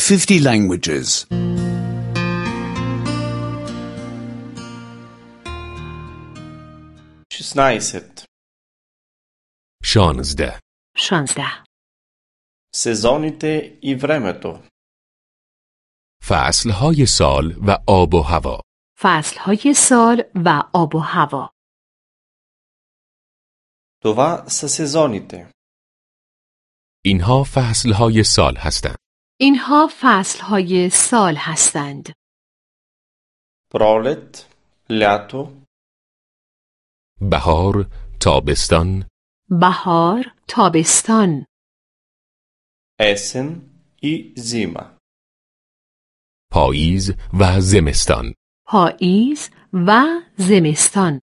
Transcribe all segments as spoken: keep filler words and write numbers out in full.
fifty languages. шестнадцать. شانزده. شانزده. Сезоните и времето. فصلهای سال و آب و هوا. فصلهای سال و آب و هوا. Това са сезоните. اینها فصلهای سال هستند. اینها فصلهای سال هستند. Пролет, лято, بهار، تابستان، بهار، تابستان. есен и зима. پاییز و زمستان. پاییز و زمستان.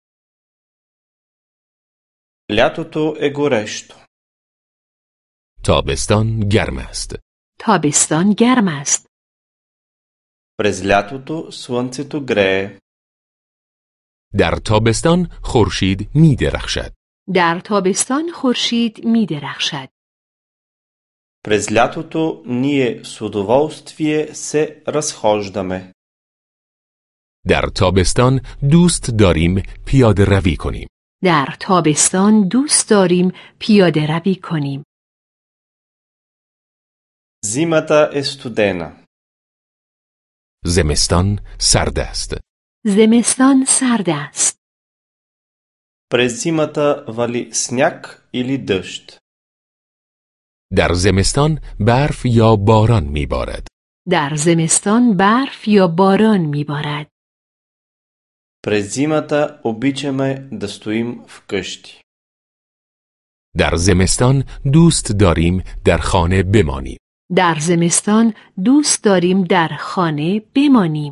Лятото е горещо. تابستان گرم است. تابستان گرم است. През лятото слънцето грее. در تابستان خورشید می درخشد. در تابستان خورشید می درخشد. През лятото ние с удоволствие се разхождаме. در تابستان دوست داریم پیاده روی کنیم. در تابستان دوست داریم پیاده روی کنیم. Зимата е студена. زمستان سرد است. زمستان سرد است. През зимата вали сняг или дъжд. در زمستان برف یا باران می بارد. در زمستان برف یا باران می بارد. През зимата обичаме да стоим вкъщи. در زمستان دوست داریم در خانه بمانیم. در زمستان دوست داریم در خانه بمانیم.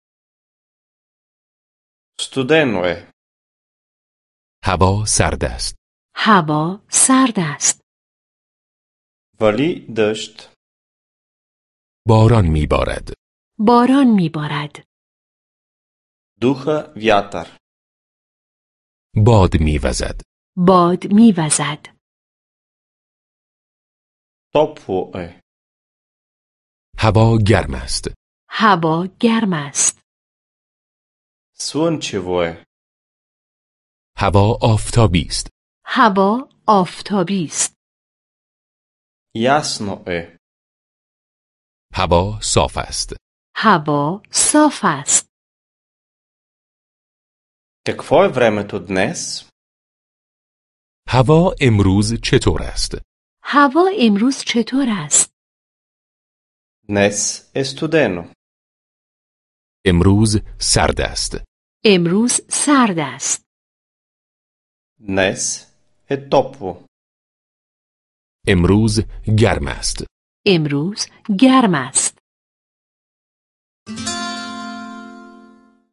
Студено е. هوا سرد است. هوا سرد است. Вали дъжд. باران می بارد. باران می بارد. Духа вятър. باد می وزد. باد می وزد. Топло е. هوا گرم است. هوا گرم است. Слънчево е. هوا آفتابی است. هوا آفتابی است. Ясно е. هوا صاف است. هوا صاف است. Какво е времето днес? هوا امروز چطور است؟ هوا امروز چطور است؟ Днес е студено. امروز سرد است. امروز سرد است. Днес е топло. امروز گرم است. امروز گرم است.